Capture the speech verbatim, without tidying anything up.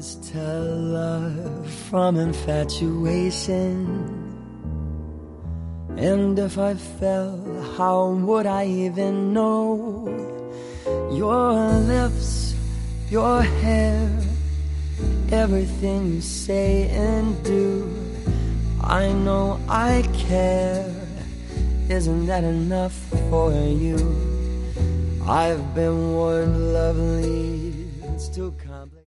is to love from infatuation? And if I fell, how would I even know? Your lips, your hair, everything you say and do, I know I care. Isn't that enough for you? I've been warned love leads to